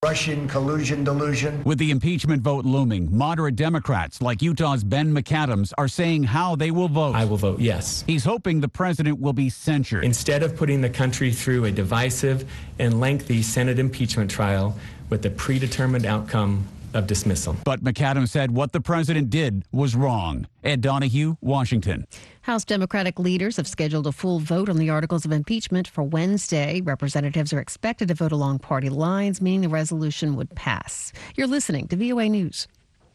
Russian collusion delusion. With the impeachment vote looming, moderate Democrats like Utah's Ben McAdams are saying how they will vote. I will vote yes. He's hoping the president will be censured. Instead of putting the country through a divisive and lengthy Senate impeachment trial with a predetermined outcome of dismissal. But McAdams said what the president did was wrong. Ed Donahue, Washington. House Democratic leaders have scheduled a full vote on the articles of impeachment for Wednesday. Representatives are expected to vote along party lines, meaning the resolution would pass. You're listening to VOA News.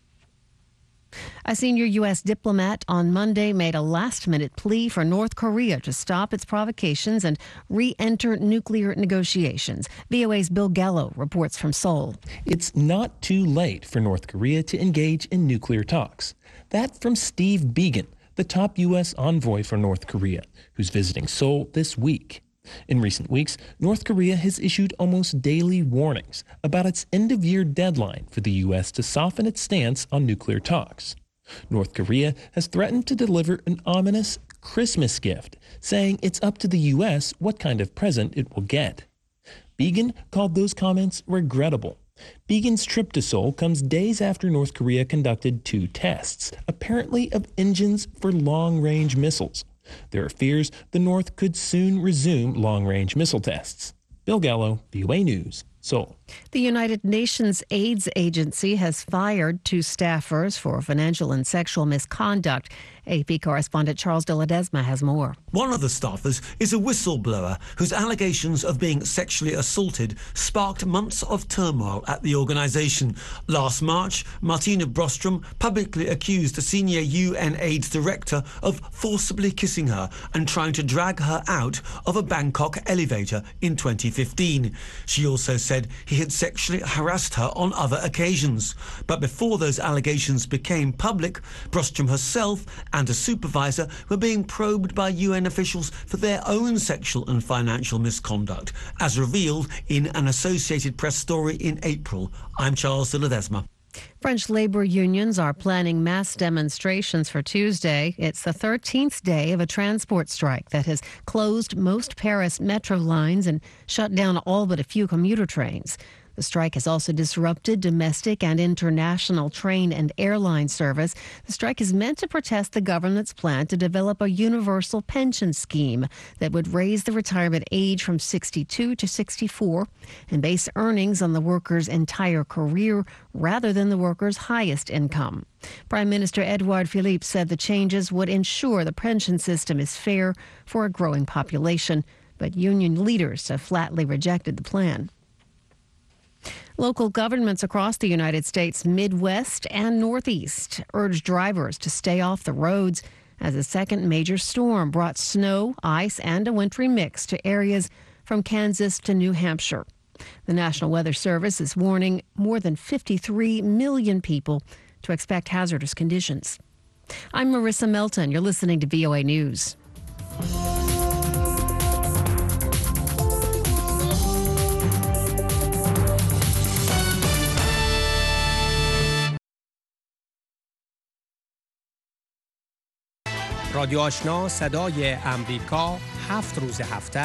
A senior U.S. diplomat on Monday made a last-minute plea for North Korea to stop its provocations and re-enter nuclear negotiations. VOA's Bill Gallo reports from Seoul. It's not too late for North Korea to engage in nuclear talks. That from Steve Biegun, the top U.S. envoy for North Korea, who's visiting Seoul this week. In recent weeks, North Korea has issued almost daily warnings about its end-of-year deadline for the U.S. to soften its stance on nuclear talks. North Korea has threatened to deliver an ominous Christmas gift, saying it's up to the U.S. what kind of present it will get. Biegun called those comments regrettable. Biegun's trip to Seoul comes days after North Korea conducted 2 tests, apparently of engines for long-range missiles. There are fears the North could soon resume long-range missile tests. Bill Gallo, VOA News, Seoul. The United Nations AIDS Agency has fired 2 staffers for financial and sexual misconduct. AP correspondent Charles de Ledesma has more. One of the staffers is a whistleblower whose allegations of being sexually assaulted sparked months of turmoil at the organisation. Last March, Martina Brostrom publicly accused a senior UN AIDS director of forcibly kissing her and trying to drag her out of a Bangkok elevator in 2015. She also said he had sexually harassed her on other occasions. But before those allegations became public, Brostrom herself and a supervisor were being probed by UN officials for their own sexual and financial misconduct, as revealed in an Associated Press story in April. I'm Charles de Ledesma. French labor unions are planning mass demonstrations for Tuesday. It's the 13th day of a transport strike that has closed most Paris metro lines and shut down all but a few commuter trains. The strike has also disrupted domestic and international train and airline service. The strike is meant to protest the government's plan to develop a universal pension scheme that would raise the retirement age from 62 to 64 and base earnings on the worker's entire career rather than the worker's highest income. Prime Minister Edouard Philippe said the changes would ensure the pension system is fair for a growing population, but union leaders have flatly rejected the plan. Local governments across the United States Midwest and Northeast urged drivers to stay off the roads as a second major storm brought snow, ice, and a wintry mix to areas from Kansas to New Hampshire. The National Weather Service is warning more than 53 million people to expect hazardous conditions. I'm Marissa Melton. You're listening to VOA News. رادیو آشنا صدای امریکا 7 روز هفته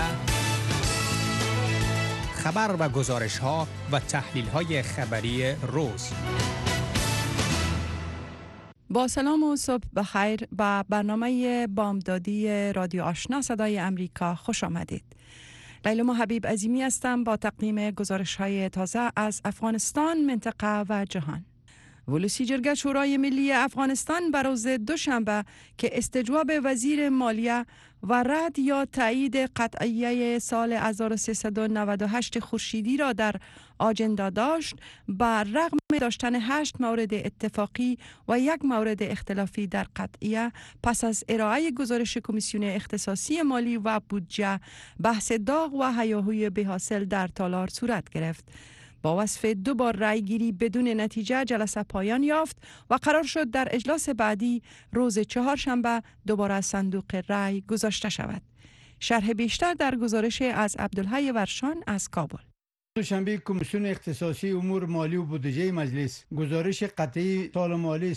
خبر و گزارش ها و تحلیل های خبری روز. با سلام و صبح بخیر به برنامه بامدادی رادیو آشنا صدای امریکا خوش آمدید. لیلا حبیب عظیمی هستم با تقدیم گزارش های تازه از افغانستان، منطقه و جهان. ولوسی جرگه شورای ملی افغانستان بر روز دوشنبه که استجواب وزیر مالیه و رد یا تایید قطعیه سال 1398 خورشیدی را در آجندا داشت، بر رغم داشتن 8 مورد اتفاقی و 1 مورد اختلافی در قطعیه، پس از ارائه گزارش کمیسیون اختصاصی مالی و بودجه، بحث داغ و هیاهوی بی‌حاصل در تالار صورت گرفت. با وصف 2 بار رأی گیری بدون نتیجه جلسه پایان یافت و قرار شد در اجلاس بعدی روز چهارشنبه دوباره صندوق رأی گذاشته شود. شرح بیشتر در گزارش از عبدالحی ورشان از کابل. دوشنبه کمیسیون اختصاصی امور مالی و بودجه مجلس گزارش قطعی سال مالی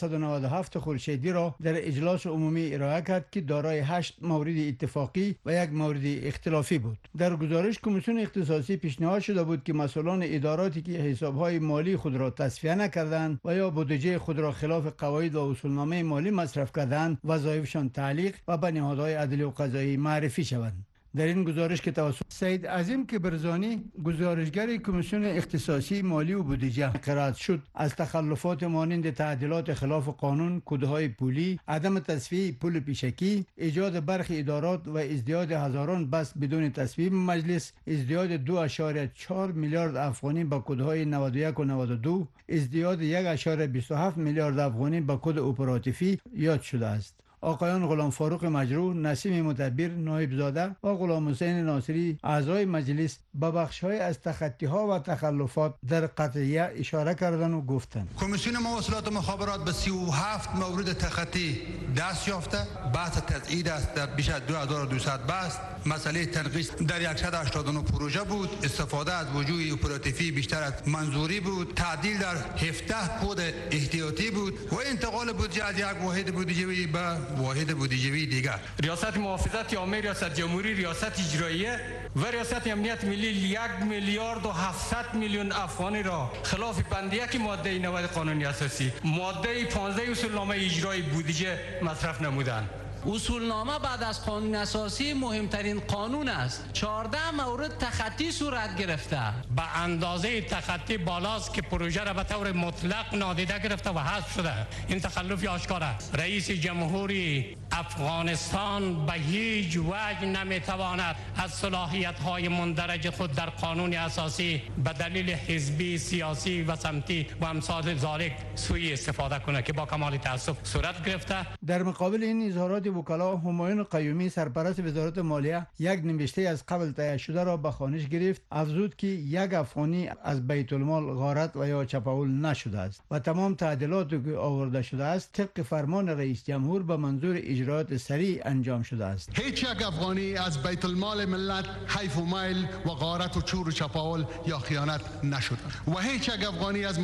1397 خورشیدی را در اجلاس عمومی ارائه کرد که دارای 8 مورد اتفاقی و 1 مورد اختلافی بود. در گزارش کمیسیون اختصاصی پیشنهاد شده بود که مسئولان اداراتی که حسابهای مالی خود را تصفیه نکردند و یا بودجه خود را خلاف قواعد و اصولنامه مالی مصرف کردند، وظایفشان تعلیق و به نهادهای عدلی و قضایی معرفی شوند. در این گزارش که توسط سید عظیم کبرزانی گزارشگر کمیسیون اختصاصی مالی و بودجه قرائت شد، از تخلفات مانند تعدیلات خلاف قانون، کودهای پولی، عدم تصفیه پول پیشکی، ایجاد برخی ادارات و ازدیاد هزاران بست بدون تصویب مجلس، ازدیاد 2.4 میلیارد افغانی به کودهای 91 و 92، ازدیاد 1.27 میلیارد افغانی به کد اپراتیفی یاد شده است. آقایان غلام فاروق مجروح، نسیم مدبر نایب زاده و غلام حسین ناصری اعضای مجلس به بخش‌های از تخطی‌ها و تخلفات در قطعیه اشاره کردند و گفتند کمیسیون مواصلات و مخابرات به 37 مورد تخطی دست یافته. بحث تضعیف است در بیش از 2200 بحث. مسئله تنقیص در 189 پروژه بود. استفاده از وجوه اپراتیفی بیشتر از منظوری بود. تعدیل در 17 کد احتیاطی بود و انتقال بودجه از یک واحد بودجه‌ای به واحد بودجه‌ای دیگر. ریاست محافظت عامه، ریاست جمهوری، ریاست اجراییه و ریاست امنیت ملی 1 میلیارد و 700 میلیون افغانی را خلاف بند 1 ماده 90 قانون اساسی، ماده 15 اصولنامه اجرایی بودجه مصرف نمودند. اصولنامه بعد از قانون اساسی مهمترین قانون است. 14 مورد تخطی صورت گرفته. به اندازه تخطی بالاست که پروژه را به طور مطلق نادیده گرفته و حذف شده. این تخلف آشکار است. رئیس جمهوری افغانستان به هیچ وجه نمیتواند از صلاحیت‌های مندرج خود در قانون اساسی به دلیل حزبی، سیاسی و سمتی و امثال ذالک سوء استفاده کنه که با کمال تأسف صورت گرفته. در مقابل این اظهارات وکلا، همایون قیومی سرپرست وزارت مالیه یک نوشته از قبل تهیه شده را به خوانش گرفت. افزود که 1 افغانی از بیت المال غارت و یا چپاول نشده است و تمام تعدیلاتی که آورده شده است طبق فرمان رئیس جمهور به منظور اجرات سریع انجام شده است. هیچ یک افغانی از بیت المال ملت حیف و میل و غارت و چور و چپاول یا خیانت نشده و هیچ یک افغانی از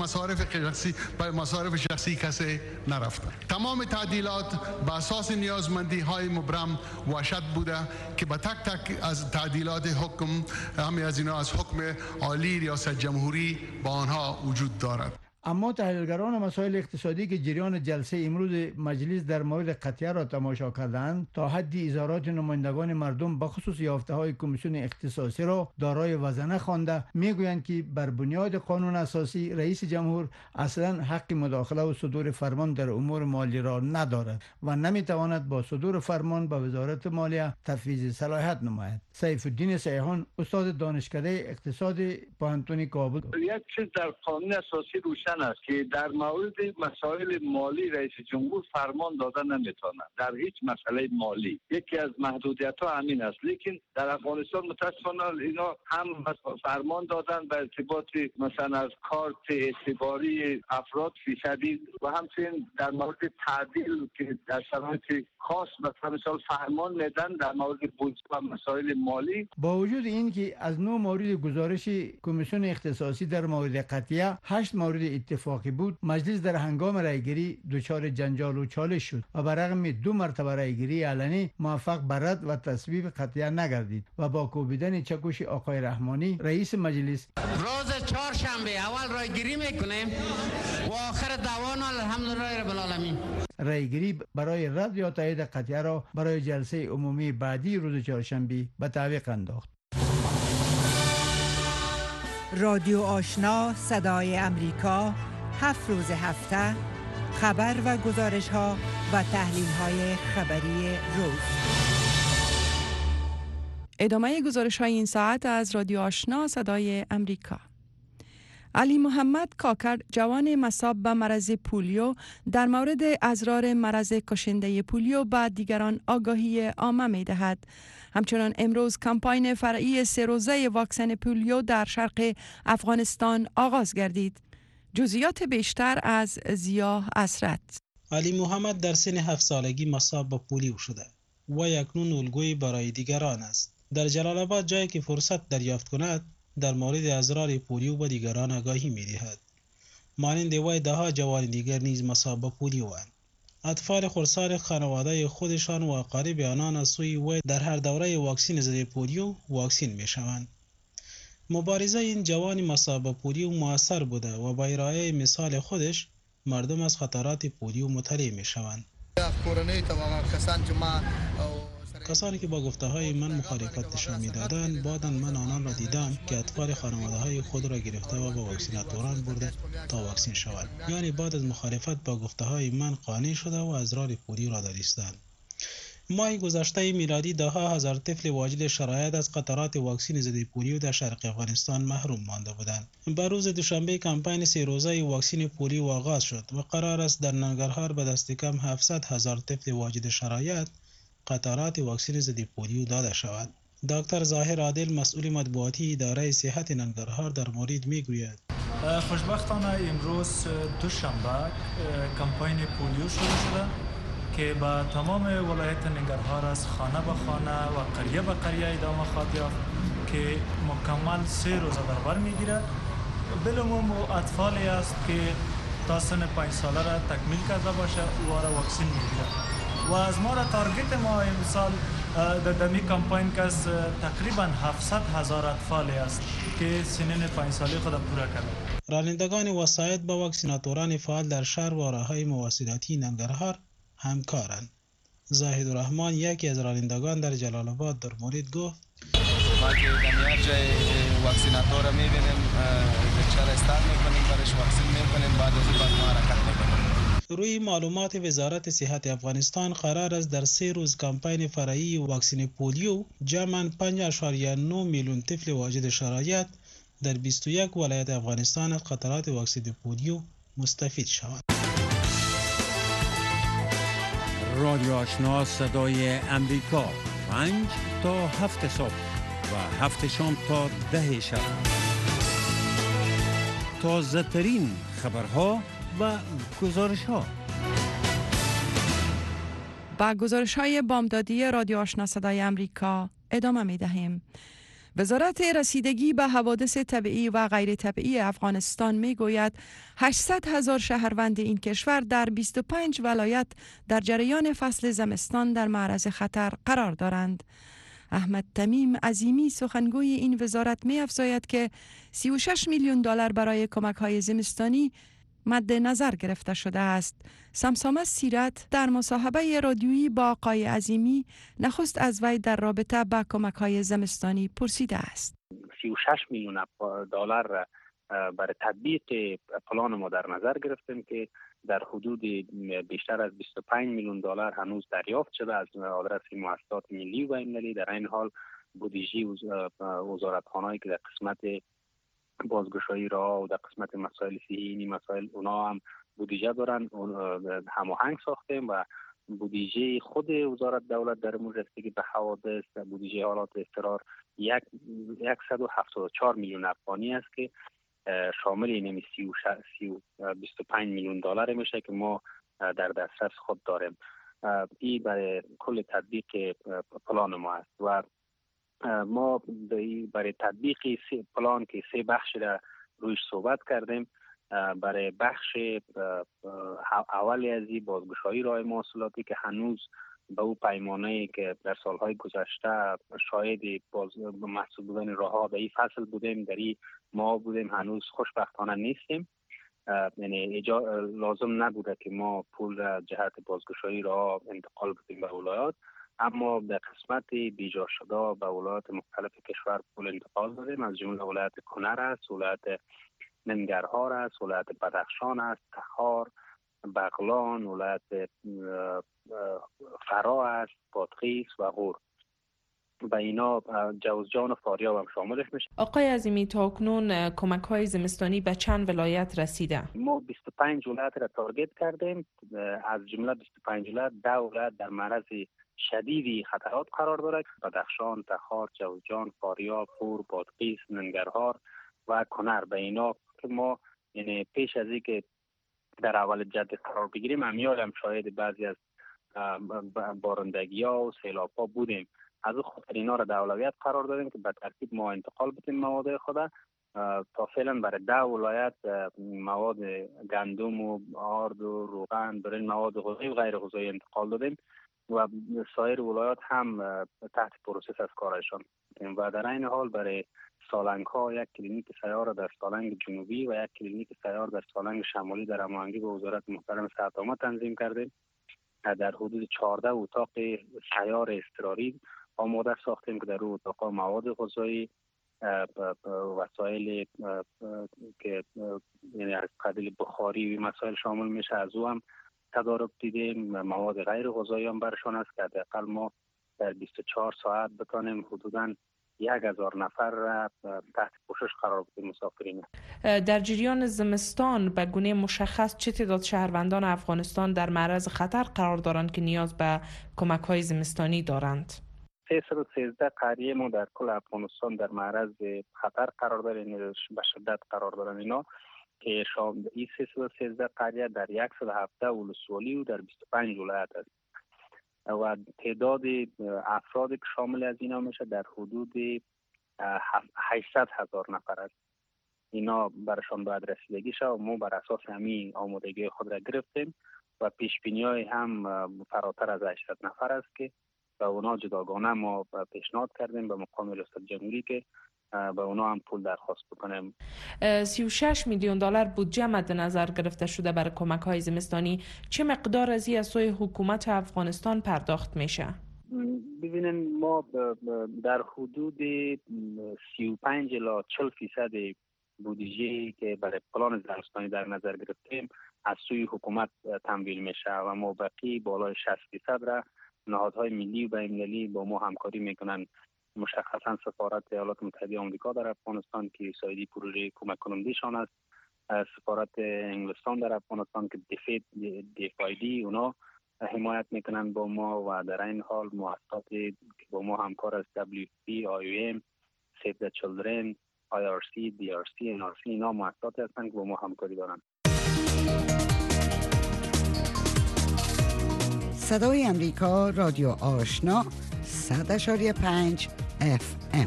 مصارف شخصی کسی نرفته. تمام تعدیلات به اساس نیازمندی های مبرم واشد بوده که به تک تک از تعدیلات حکم همه از اینا از حکم عالی ریاست جمهوری با آنها وجود دارد. اما تحلیلگران مسائل اقتصادی که جریان جلسه امروز مجلس در مورد قطعیه را تماشا کردند، تا حدی اظهارات نمایندگان مردم به خصوص یافته‌های کمیسیون اختصاصی را دارای وزنه خوانده میگویند که بر بنیاد قانون اساسی رئیس جمهور اصلا حق مداخله و صدور فرمان در امور مالی را ندارد و نمیتواند با صدور فرمان به وزارت مالیه تفویض صلاحیت نماید. سیف الدین سیحان، استاد دانشکده اقتصاد پوهنتون کابل: یک چیز در قانون اساسی روشن است که در مورد مسائل مالی رئیس جمهور فرمان دادن نمیتونه در هیچ مسئله مالی. یکی از محدودیت ها همین است. لیکن در افغانستان متاسفانه اینا هم فرمان دادن به ارتباط مثلا از کارت اعتباری افراد فیصدی و همچنین در مورد تعدیل که در شرایط خاص مثلا فرمان میدن در مورد بودجه و مسائل مالی. با وجود این که از 9 مورد گزارش کمیسیون اختصاصی در مورد قطعیه 8 مورد اتفاقی بود، مجلس در هنگام رایگیری دچار جنجال و چالش شد و بر رغم 2 مرتبه رایگیری علنی موفق به رد و تصویب قطعیه نگردید و با کوبیدن چکش آقای رحمانی رئیس مجلس: روز چهارشنبه اول رایگیری میکنیم و آخر دوان الحمدلله رب العالمین. رایگیری برای رد یا تایید قطعیه را برای جلسه عمومی بعدی روز چهارشنبه به تعویق انداخت. رادیو آشنا صدای امریکا 7 روز هفته خبر و گزارش ها و تحلیل های خبری روز. ادامه گزارش های این ساعت از رادیو آشنا صدای امریکا. علی محمد کاکر، جوان مصاب به مرض پولیو، در مورد اضرار مرض کشنده پولیو به دیگران آگاهی عامه می دهد. همچنان امروز کمپاین فرعی 3 روزه واکسن پولیو در شرق افغانستان آغاز گردید. جزئیات بیشتر از ضیا اسرت. علی محمد در سن 7 سالگی مصاب به پولیو شده و اکنون الگویی برای دیگران است. در جلال آباد، جایی که فرصت دریافت کند، در مورد اضرار پولیو به دیگران آگاهی می‌دهد. مانند وی ده‌ها جوان دیگر نیز مصاب به پولیواند. اطفال خردسال خانواده خودشان و اقارب آنان از سوی وی در هر دوره واکسن ضد پولیو واکسن می‌شوند. مبارزه این جوان مصاب به پولیو مؤثر بوده و با ارائه مثال خودش مردم از خطرات پولیو مطلع می‌شوند. کسانی که با گفته‌های من مخالفت نشان می‌دادند بعداً من آنان را دیدم که اطفال خانواده‌های خود را گرفته و به واکسیناتوران برده تا واکسن شوند، یعنی بعد از مخالفت با گفته‌های من قانع شده و اضرار پولیو را دانستند. ماه گذشته میلادی ده‌ها هزار طفل واجد شرایط از قطرات واکسن ضد پولیو در شرق افغانستان محروم مانده بودند. به روز دوشنبه کمپین 3 روزه واکسن پولیو آغاز شد و قرار است در ننگرهار به دست کم 700,000 طفل واجد شرایط قطرات واکسن ضد پولیو داده شود. دکتر ظاهر عادل مسئول مطبوعاتی اداره صحت ننگرهار در مورد میگوید: خوشبختانه امروز دوشنبه کمپین پولیو شروع شده که با تمام ولایت ننگرهار از خانه به خانه و قریه به قریه ادامه خواهد یافت که مکمل 3 روزه در بر میگیرد. بالعموم اطفالی است که تا سن 5 ساله را تکمیل کرده باشه او را واکسن میگیرد و از ما را تارگت ما امسال در دمی کمپین که از تقریبا 700,000 اطفالی است که سنین 5 ساله خود پورا کرده. رانندگان وسایط با واکسیناتوران فعال در شهر و راههای مواصلاتی ننگرهار همکارند. زاهد الرحمن یکی از رانندگان در جلال آباد در مورد گفت: ما که در هر جای واکسیناتور میبینیم لکچر استارت میکنیم برش واکسن میکنیم بعد از این ما حرکت میکنیم. روی معلومات وزارت صحت افغانستان قرار است در 3 روز کمپین فرعی واکسن پولیو جمعاً 5.9 میلیون طفل واجد شرایط در 21 ولایت افغانستان از قطرات واکسن پولیو مستفید شوند. رادیو آشنا صدای امریکا 5 تا 7 صبح و 7 شام تا 10 شب. تازه ترین خبرها و گزارش ها. با گزارش های بامدادی رادیو آشنا صدای امریکا ادامه می دهیم. وزارت رسیدگی به حوادث طبیعی و غیر طبیعی افغانستان می گوید 800,000 شهروند این کشور در 25 ولایت در جریان فصل زمستان در معرض خطر قرار دارند. احمد تمیم عظیمی سخنگوی این وزارت می افزاید که 36 میلیون دلار برای کمک های زمستانی مد نظر گرفته شده است. سمسامه سیرت در مصاحبه رادیویی با آقای عظیمی نخست از وی در رابطه با کمک‌های زمستانی پرسیده است. 36 میلیون دلار برای تطبیق پلان ما در نظر گرفتیم که در حدود بیشتر از 25 میلیون دلار هنوز دریافت شده از آدرس مؤسسات ملی و المللی. در این حال بودجه وزارتخانه‌ای که در قسمت بازگشایی راه و در قسمت مسائل صحی مسائل اونا هم بودجه دارن هماهنگ ساختیم و بودجه خود وزارت دولت در مورد رسیدگی به حوادث بودجه حالات اضطرار 174 میلیون افغانی است که شامل این 25 میلیون دلار میشه که ما در دسترس خود داریم. این برای کل تطبیق پلان ما است و ما برای تطبیق پلان که 3 بخش را رویش صحبت کردیم. برای بخش اولی از این بازگشایی راه مواصلاتی که هنوز به او پیمانه‌ای که در سالهای گذشته شاهد محسوب بودن راه‌ها به این فصل بودیم در این ماه بودیم هنوز خوشبختانه نیستیم. یعنی لازم نبوده که ما پول را جهت بازگشایی راه انتقال بدیم به ولایات، اما به قسمت بیجا شده به ولایات مختلف کشور پول انتقال دادیم. از جمله ولایت کنر است، ولایت ننگرهار است، ولایت بدخشان است، تخار، بغلان، ولایت فرا است، بادغیس و غور. و اینا جوزجان و فاریاب هم شاملش میشه. آقای عظیمی تا اکنون کمک‌های زمستانی به چند ولایت رسیده؟ ما 25 ولایت را تارگت کردیم. از جمله 25 ولایت 10 ولایت در معرض شدیدی خطرات قرار دارد: بدخشان، تخار، جوزجان، فاریاب، غور، بادغیس، ننگرهار و کنر. به اینا که ما یعنی پیش از اینکه در اول جدول قرار بگیریم هم شاهد بعضی از بارندگی‌ها و سیلاب‌ها بودیم. از خاطر اینا را در اولویت قرار دادیم که به ترتیب ما انتقال بدیم مواد خود. تا فعلا برای 10 ولایت مواد گندم و آرد و روغن، برای مواد غذایی و غیر غذایی انتقال دادیم و سایر ولایات هم تحت پروسس از کارشان. و در این حال برای سالنگ ها یک کلینیک سیار در سالنگ جنوبی و یک کلینیک سیار در سالنگ شمالی در هماهنگی با وزارت محترم صحت عامه تنظیم کردیم. در حدود 14 اتاق سیار اضطراری آماده ساختیم که در اون اتاق مواد غذایی، وسایل که یعنی از قبیل بخاری و مسائل شامل میشه از او هم تدارک دیدیم. مواد غیر غذایی هم برشان است که حداقل ما در 24 ساعت بتانیم حدوداً 1000 نفر را تحت پوشش قرار بدیم مسافرین. در جریان زمستان به گونه مشخص چه تعداد شهروندان افغانستان در معرض خطر قرار دارند که نیاز به کمک‌های زمستانی دارند؟ 313 قریه ما در کل افغانستان در معرض خطر قرار دارند، یعنی به شدت قرار دارند. اینا که این 313 قریه در 117 ولسوالی و در 25 ولایت است و تعداد افرادی که شامل از اینا میشه در حدود 800,000 نفر است. اینا برشان باید رسیدگی شد و ما بر اساس همین آمادگی خود را گرفتیم و پیش بینی‌های هم فراتر از 800 نفر است که به اونا جداگانه ما پیشنهاد کردیم به مقام ریاست جمهوری که به اونا هم پول درخواست بکنیم. 36 میلیون دلار بودجه مد نظر گرفته شده برای کمک‌های زمستانی. چه مقدار از این از سوی حکومت افغانستان پرداخت میشه؟ ببینید ما در حدود 35 الی 40% بودجه که برای پلان زمستانی در نظر گرفتیم از سوی حکومت تمویل میشه و ما بقیه بالای 60% را نهادهای ملی و بین‌المللی با ما همکاری میکنن. مشخصا سفارت ایالات متحده آمریکا در افغانستان که سایدی پروژه کمک کنندهشان است، سفارت انگلستان در افغانستان که DFID اونا حمایت میکنن با ما و در این حال مؤسساتی که با ما همکار است WFP، IOM، Save the Children، IRC، DRC، NRC اینا مؤسساتی هستند که با ما همکاری دارن. صدای امریکا رادیو آشنا 100.5 FM.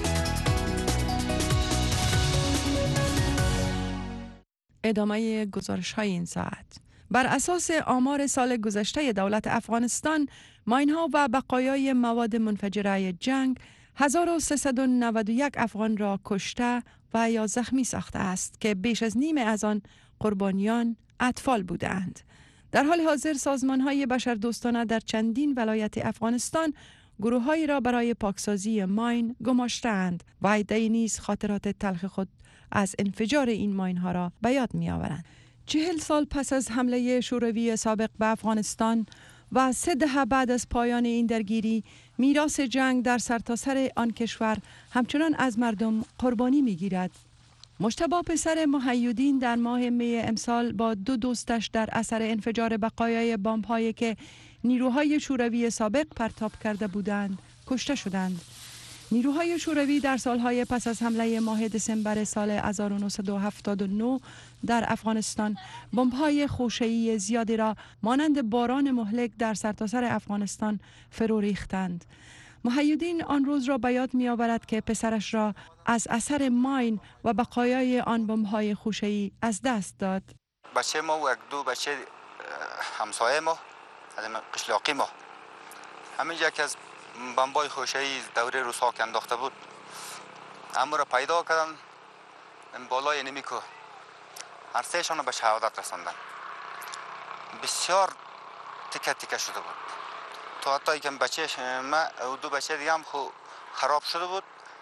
ادامه گزارش های این ساعت. بر اساس آمار سال گذشته دولت افغانستان، ماین‌ها و بقایای مواد منفجره جنگ 1391 افغان را کشته و یا زخمی ساخته است که بیش از نیم از آن قربانیان اطفال بودند. در حال حاضر سازمان‌های بشردوستانه در چندین ولایت افغانستان گروه‌هایی را برای پاکسازی ماین گماشته‌اند و عده‌ای نیز خاطرات تلخ خود از انفجار این ماین‌ها را به یاد می‌آورند. 40 سال پس از حمله شوروی سابق به افغانستان و 3 دهه بعد از پایان این درگیری، میراث جنگ در سرتاسر آن کشور همچنان از مردم قربانی می‌گیرد. مجتبی پسر محی‌الدین در ماه می امسال با 2 دوستش در اثر انفجار بقایای بمب‌هایی که نیروهای شوروی سابق پرتاب کرده بودند کشته شدند. نیروهای شوروی در سالهای پس از حمله ماه دسامبر سال 1979 در افغانستان بمب‌های خوشه‌ای زیادی را مانند باران مهلک در سرتاسر افغانستان فرو ریختند. محی‌الدین آن روز را به یاد می‌آورد که پسرش را از اثر ماین و بقایای آن بمب‌های خوشه‌ای از دست داد. بچه ما و 2 بچه همسایه ما از قشلاقی ما همینجا که از بمبای خوشه‌ای دوره روسا انداخته بود اما را پیدا کردن بالای نمیکو هر سهشان به شهادت رساندن. بسیار تکه تکه شده بود تا حتی که بچه ما و 2 بچه دیگه هم خراب شده بود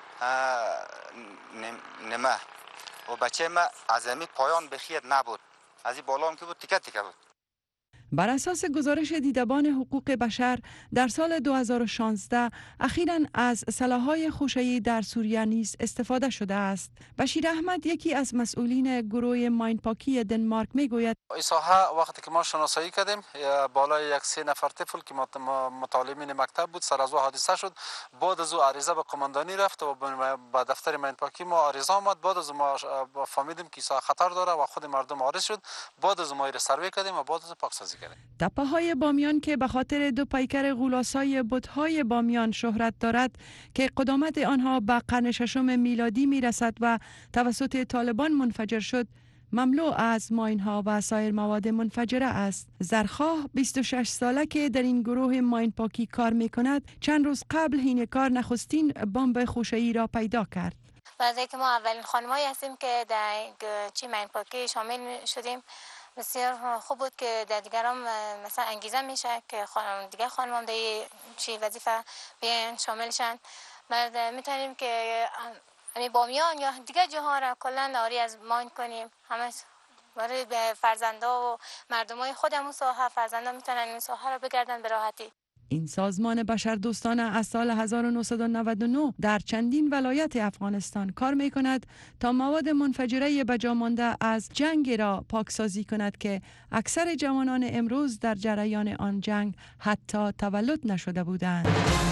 نمه و بچه ما از امی پایان بخیت نبود، از این بالا هم که بود تکه تکه بود. بر اساس گزارش دیدبان حقوق بشر در سال 2016 اخیراً از سلاح‌های خوشه‌ای در سوریه نیز استفاده شده است. بشیر احمد یکی از مسئولین گروه ماینپاکی دنمارک میگوید این ساحه وقتی که ما شناسایی کردیم بالای 3 نفر طفل که متعلمین مکتب بود سر از او حادثه شد. بعد از او عریضه به قماندانی رفت و به دفتر ماینپاکی ما عریضه آمد. بعد از ما فهمیدیم که ساحه خطر داره و خود مردم عارض شد. بعد از ما سروی کردیم و بعد از پاکسازی. بررسی کردیم. تپه های بامیان که به خاطر دو پیکر غولاسای بت‌های بامیان شهرت دارد که قدامت آنها به قرن ششم میلادی می رسد و توسط طالبان منفجر شد، مملو از ماین‌ها و سایر مواد منفجره است. زرخواه 26 ساله که در این گروه ماین پاکی کار می کند، چند روز قبل این کار نخستین بمب خوشه‌ای را پیدا کرد. بعد که ما اولین خانمایی هستیم که در چی ماین پاکی شامل شدیم، بسیار خوب بود که در دیگران مثلا انگیزه میشه که دیگه خانم در چی وظیفه بیان شامل شن. بعد میتونیم که همین بامیان یا دیگه جاها را کلا آری از ماین کنیم. همه برای فرزندا و مردمای خودمون ساحه فرزندا میتونن این ساحه را بگردن به راحتی. این سازمان بشردوستانه از سال 1999 در چندین ولایت افغانستان کار می کند تا مواد منفجره بجا مانده از جنگ را پاکسازی کند که اکثر جوانان امروز در جریان آن جنگ حتی تولد نشده بودند.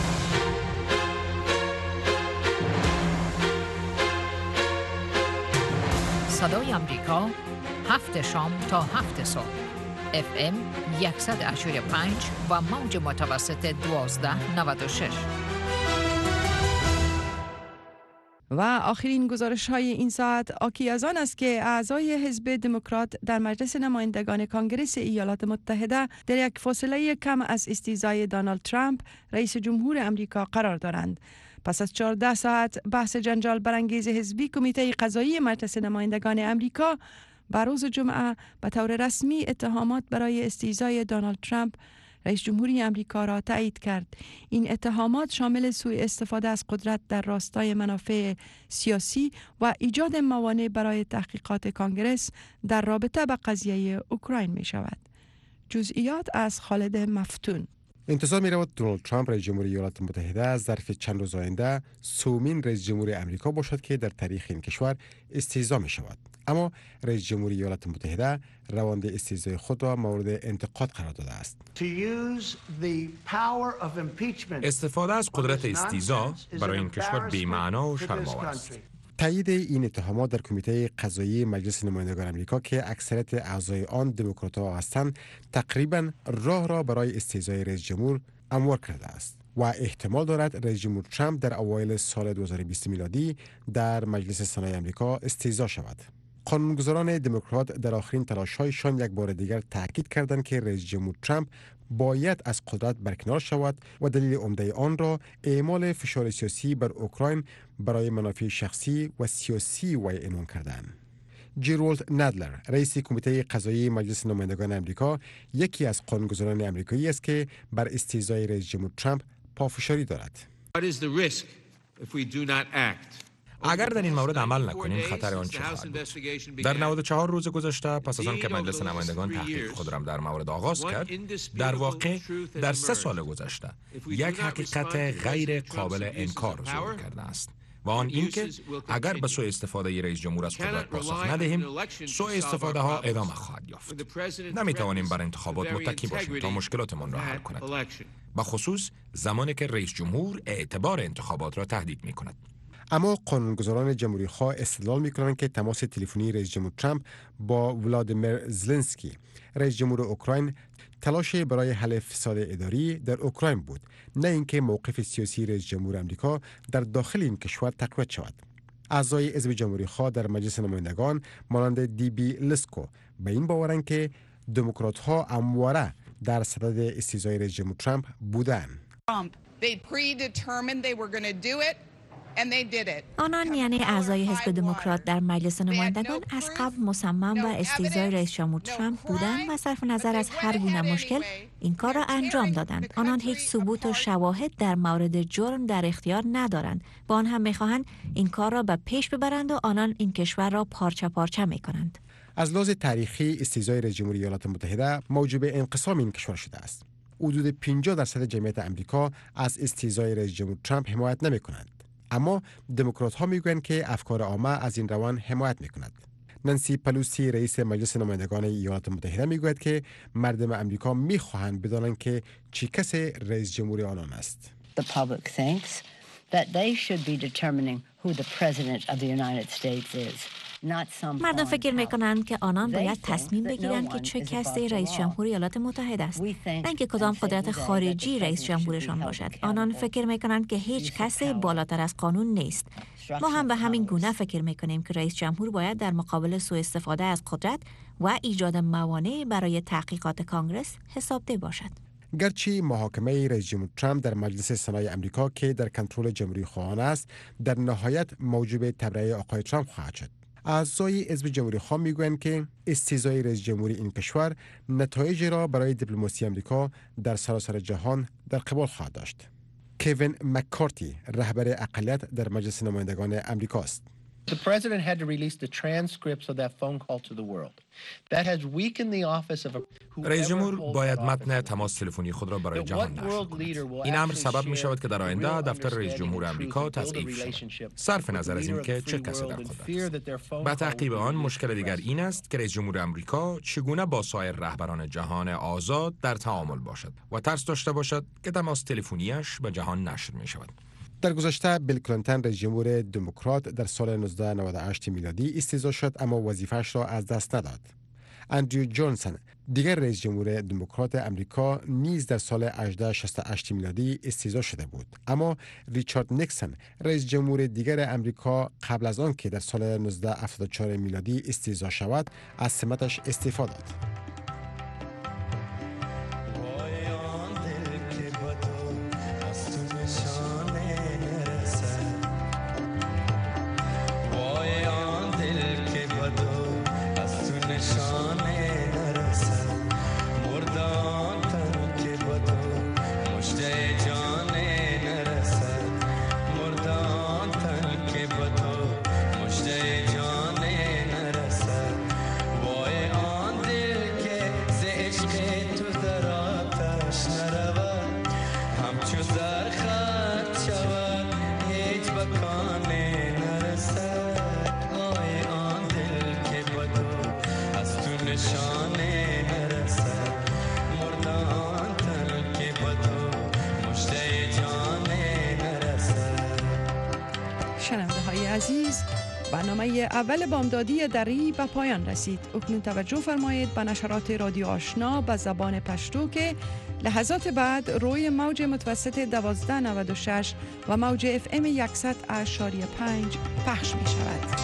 صدای آمریکا 7 شام تا 7 صبح FM 100.5 و موج متوسط 1296. و آخرین گزارش های این ساعت آکی از آن است که اعضای حزب دموکرات در مجلس نمایندگان کانگرس ایالات متحده در یک فاصله کم از استیضای دونالد ترامپ رئیس جمهور امریکا قرار دارند. پس از 14 ساعت بحث جنجال برانگیز حزبی، کمیته قضایی مجلس نمایندگان امریکا بر روز جمعه به طور رسمی اتهامات برای استیضای دونالد ترامپ رئیس جمهوری امریکا را تایید کرد. این اتهامات شامل سوء استفاده از قدرت در راستای منافع سیاسی و ایجاد موانع برای تحقیقات کانگرس در رابطه با قضیه اوکراین می شود. جزئیات از خالد مفتون. انتظار می رود دونالد ترامپ رئیس جمهوری ایالات متحده ظرف چند روز آینده سومین رئیس جمهور امریکا باشد که در تاریخ این کشور استیضا می شود. اما رئیس جمهوری ایالات متحده روند استیضای خود را مورد انتقاد قرار داده است. استفاده از قدرت استیضا برای این کشور بی‌معنا و شرم‌آور است. تایید این اتهامات در کمیته قضایی مجلس نمایندگان آمریکا که اکثریت اعضای آن دموکرات‌ها هستند تقریباً راه را برای استیضای رئیس جمهور هموار کرده است و احتمال دارد رئیس جمهور ترامپ در اوایل سال 2020 میلادی در مجلس سنای آمریکا استیضا شود. قانونگذاران دموکرات در آخرین تلاش‌هایشان یک بار دیگر تاکید کردند که رئیس جمهور ترامپ باید از قدرت برکنار شود و دلیل عمده آن را اعمال فشار سیاسی بر اوکراین برای منافع شخصی و سیاسی وی عنوان کردند. جیرالد نادلر رئیس کمیته قضایی مجلس نمایندگان آمریکا یکی از قانونگذاران آمریکایی است که بر استیضای رئیس جمهور ترامپ پافشاری دارد. اگر در این مورد عمل نکنیم خطر آن چه خواهد بود؟ در 94 روز گذشته پس از آن که مجلس نمایندگان تحقیق خود را در مورد آغاز کرد، در واقع در 3 سال گذشته یک حقیقت غیر قابل انکار ظهور کرده است و آن این که اگر به سوء استفاده رئیس جمهور از قدرت پاسخ ندهیم، سوء استفاده ها ادامه خواهد یافت. نمیتوانیم بر انتخابات متکی باشیم تا مشکلاتمان را حل کند، به خصوص زمانی که رئیس جمهور اعتبار انتخابات را تهدید می‌کند. اما قانونگذاران جمهوری‌خواه استدلال می‌کنند که تماس تلفنی رئیس جمهور ترامپ با ولادیمیر زلنسکی رئیس جمهور اوکراین تلاش برای حل فساد اداری در اوکراین بود، نه اینکه موقف سیاسی رئیس جمهور آمریکا در داخل این کشور تقویت شود. اعضای حزب جمهوری‌خواه در مجلس نمایندگان مانند دی بی لسکو به این باورند که دموکرات‌ها همواره در صدد استیضای رئیس جمهور ترامپ بودند. آنان یعنی اعضای حزب دموکرات در مجلس نمایندگان از قبل مصمم بر استیضای رئیس جمهور ترامپ بودند و صرف نظر از هر گونه مشکل این کار را انجام دادند. آنان هیچ ثبوت و شواهد در مورد جرم در اختیار ندارند. با آن هم می‌خواهند این کار را به پیش ببرند و آنان این کشور را پارچه پارچه می‌کنند. از لحاظ تاریخی استیضای رئیس جمهوری ایالات متحده موجب انقسام این کشور شده است. حدود 50% جمعیت آمریکا از استیضای رئیس جمهور ترامپ حمایت نمی‌کنند. اما دموکرات ها میگویند که افکار عامه از این روان حمایت میکند. نانسی پلوسی رئیس مجلس نمایندگان ایالات متحده میگوید که مردم آمریکا میخواهند بدانند که چه کسی رئیس جمهور آنان است. The public thinks that they should be determining who the president of the United States is. مردم فکر میکنند که آنان باید تصمیم بگیرند که چه کسی رئیس جمهور ایالات متحده است، نه اینکه کدام قدرت خارجی رئیس جمهورشان باشد. آنان فکر میکنند که هیچ کسی بالاتر از قانون نیست. ما هم به همین گونه فکر میکنیم که رئیس جمهور باید در مقابل سوء استفاده از قدرت و ایجاد موانع برای تحقیقات کانگرس حسابده باشد. گرچه محاکمه رئیس جمهور ترامپ در مجلس سنای امریکا که در کنترل جمهوری خواهان است در نهایت موجب تبرئه آقای ترامپ خواهد شد. اعضای حزب جمهوری خواه میگویند که استیضای رئیس جمهوری این کشور نتایج را برای دیپلماسی امریکا در سراسر جهان در قبال خواهد داشت. کوین مککارتی رهبر اقلیت در مجلس نمایندگان امریکا است. The president had to release the transcripts of that phone call to the world. That has weakened the office of رئیس جمهور باید متن تماس تلفنی خود را برای جهان نشر کند. این امر سبب می شود که در آینده دفتر رئیس جمهور آمریکا تضعیف شود. صرف نظر از اینکه چه کسی در قدرت است. با تعقیب آن مشکل دیگر این است که رئیس جمهور آمریکا چگونه با سایر رهبران جهان آزاد در تعامل باشد و ترس داشته باشد که تماس تلفنیش به جهان نشر می شود. در گذشته بیل کلینتون رئیس جمهور دموکرات در سال 1998 میلادی استیضا شد اما وظیفه‌اش را از دست نداد. اندریو جانسون دیگر رئیس جمهور دموکرات امریکا نیز در سال 1868 میلادی استیضا شده بود، اما ریچارد نیکسون رئیس جمهور دیگر امریکا قبل از آن که در سال 1974 میلادی استیضا شود از سمتش استعفا داد. شنونده های عزیز، برنامه اول بامدادی دری به پایان رسید. اکنون توجه فرمایید به نشرات رادیو آشنا به زبان پشتو که لحظات بعد روی موج متوسط 1296 و موج FM 100.5 پخش می شود.